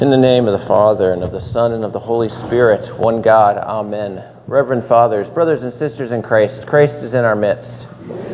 In the name of the Father, and of the Son, and of the Holy Spirit, one God, Amen. Reverend Fathers, brothers and sisters in Christ, Christ is in our midst.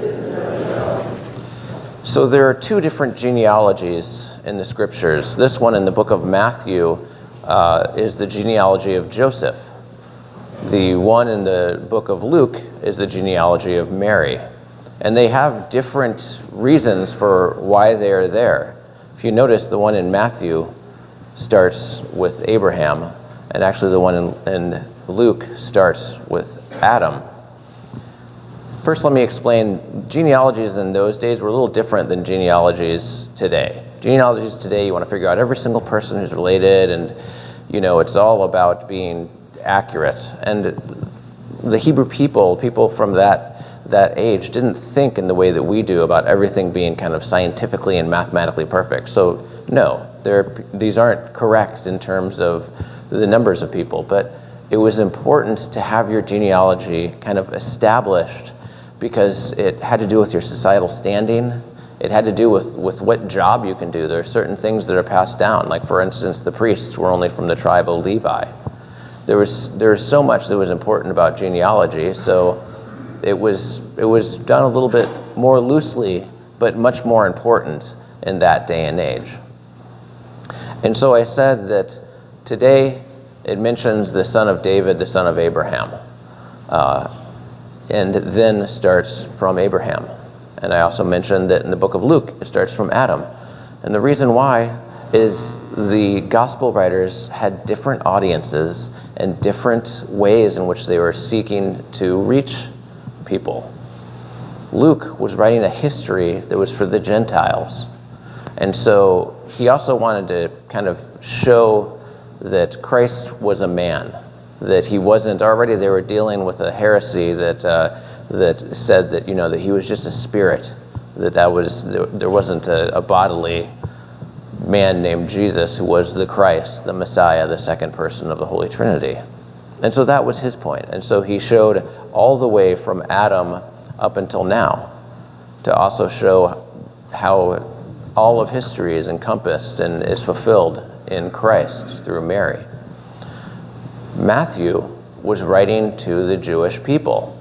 So there are two different genealogies in the Scriptures. This one in the book of Matthew is the genealogy of Joseph. The one in the book of Luke is the genealogy of Mary. And they have different reasons for why they are there. If you notice, the one in Matthew starts with Abraham, and actually the one in Luke starts with Adam. First, let me explain. Genealogies in those days were a little different than genealogies today. Genealogies today, you want to figure out every single person who's related, and it's all about being accurate. And the Hebrew people from that age didn't think in the way that we do about everything being kind of scientifically and mathematically perfect. So no, these aren't correct in terms of the numbers of people, but it was important to have your genealogy kind of established because it had to do with your societal standing. It had to do with what job you can do. There are certain things that are passed down. Like, for instance, the priests were only from the tribe of Levi. There was so much that was important about genealogy, so it was done a little bit more loosely, but much more important in that day and age. And so I said that today it mentions the son of David, the son of Abraham, and then starts from Abraham. And I also mentioned that in the book of Luke it starts from Adam. And the reason why is the gospel writers had different audiences and different ways in which they were seeking to reach people. Luke was writing a history that was for the Gentiles. And so he also wanted to kind of show that Christ was a man, that he wasn't already. They were dealing with a heresy that said that that he was just a spirit, there wasn't a bodily man named Jesus who was the Christ, the Messiah, the second person of the Holy Trinity. And so that was his point. And so he showed all the way from Adam up until now to also show how all of history is encompassed and is fulfilled in Christ through Mary. Matthew was writing to the Jewish people.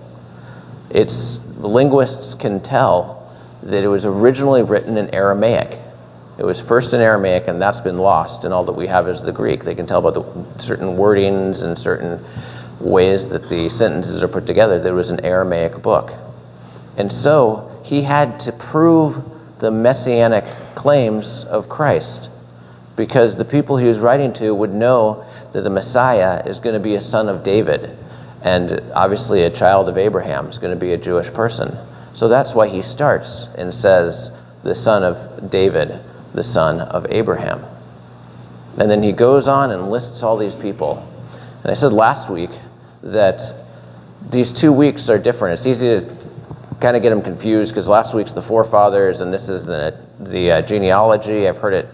Linguists can tell that it was originally written in Aramaic. It was first in Aramaic, and that's been lost, and all that we have is the Greek. They can tell about the certain wordings and certain ways that the sentences are put together that it was an Aramaic book. And so he had to prove the messianic claims of Christ, because the people he was writing to would know that the Messiah is going to be a son of David, and obviously a child of Abraham is going to be a Jewish person. So that's why he starts and says, the son of David, the son of Abraham. And then he goes on and lists all these people. And I said last week that these 2 weeks are different. It's easy to kind of get them confused because last week's the forefathers and this is the genealogy. I've heard it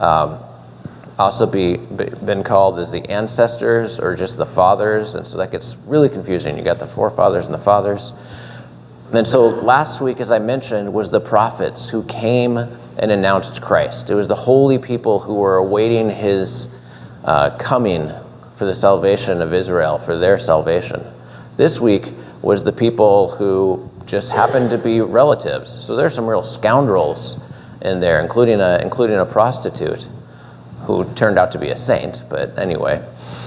also been called as the ancestors or just the fathers, and so that gets really confusing. You got the forefathers and the fathers. And so last week, as I mentioned, was the prophets who came and announced Christ. It was the holy people who were awaiting his coming for the salvation of Israel, for their salvation. This week was the people who just happened to be relatives. So there's some real scoundrels in there, including a prostitute who turned out to be a saint, but anyway.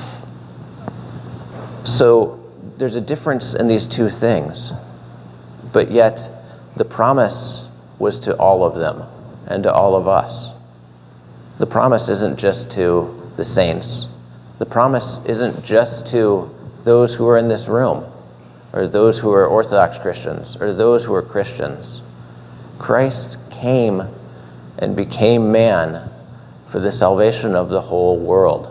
So there's a difference in these two things, but yet the promise was to all of them and to all of us. The promise isn't just to the saints. The promise isn't just to those who are in this room, or those who are Orthodox Christians, or those who are Christians. Christ came and became man for the salvation of the whole world.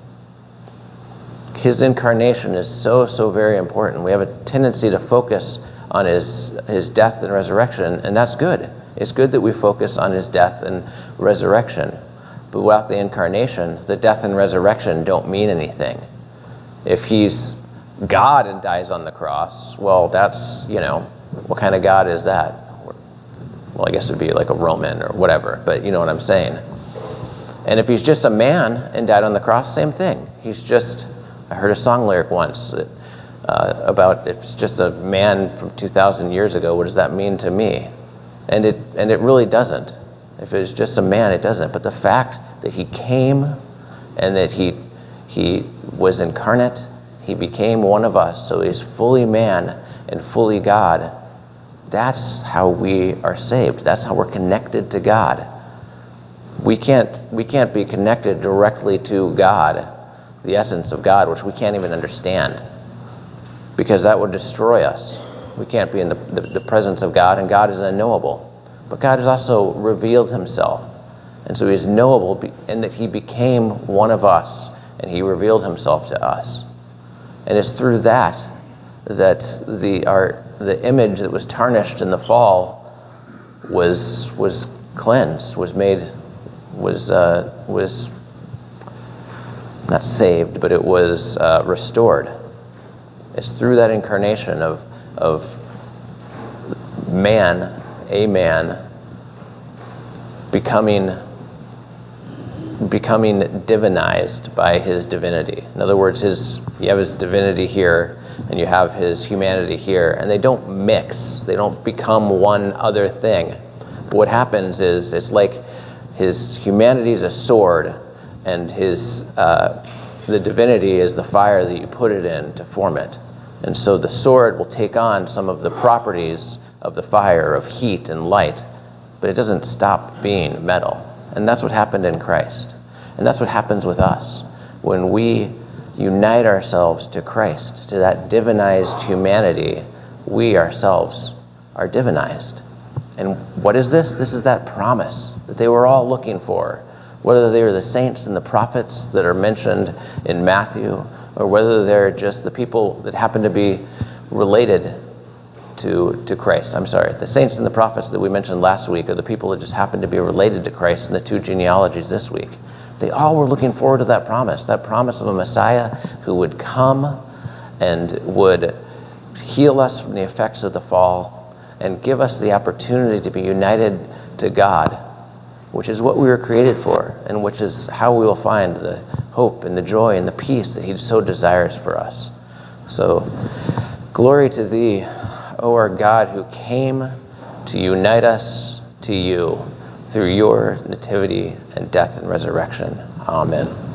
His incarnation is so very important. We have a tendency to focus on his death and resurrection, and that's good. It's good that we focus on his death and resurrection. But without the incarnation, the death and resurrection don't mean anything. If he's God and dies on the cross, well, that's, what kind of God is that? Well, I guess it would be like a Roman or whatever, but you know what I'm saying. And if he's just a man and died on the cross, same thing. He's just, I heard a song lyric once that, about if it's just a man from 2,000 years ago, what does that mean to me? And it really doesn't. If it's just a man, it doesn't. But the fact that he came and that he was incarnate, he became one of us, so he's fully man and fully God, that's how we are saved. That's how we're connected to God. We can't be connected directly to God, the essence of God, which we can't even understand, because that would destroy us. We can't be in the presence of God, and God is unknowable. But God has also revealed himself, and so he's knowable, and that he became one of us, and he revealed himself to us. And it's through that the image that was tarnished in the fall was cleansed, was not saved, but it was restored. It's through that incarnation of man, a man, becoming divinized by his divinity. In other words, you have his divinity here and you have his humanity here, and they don't mix. They don't become one other thing. But what happens is it's like his humanity is a sword, and the divinity is the fire that you put it in to form it. And so the sword will take on some of the properties of the fire, of heat and light, but it doesn't stop being metal. And that's what happened in Christ. And that's what happens with us. When we unite ourselves to Christ, to that divinized humanity, we ourselves are divinized. And what is this? This is that promise that they were all looking for. Whether they were the saints and the prophets that are mentioned in Matthew, or whether they're just the people that happen to be related to Christ. I'm sorry, the saints and the prophets that we mentioned last week are the people that just happen to be related to Christ in the two genealogies this week. They all were looking forward to that promise of a Messiah who would come and would heal us from the effects of the fall and give us the opportunity to be united to God, which is what we were created for, and which is how we will find the hope and the joy and the peace that he so desires for us. So, glory to thee, O our God, who came to unite us to you through your nativity and death and resurrection. Amen.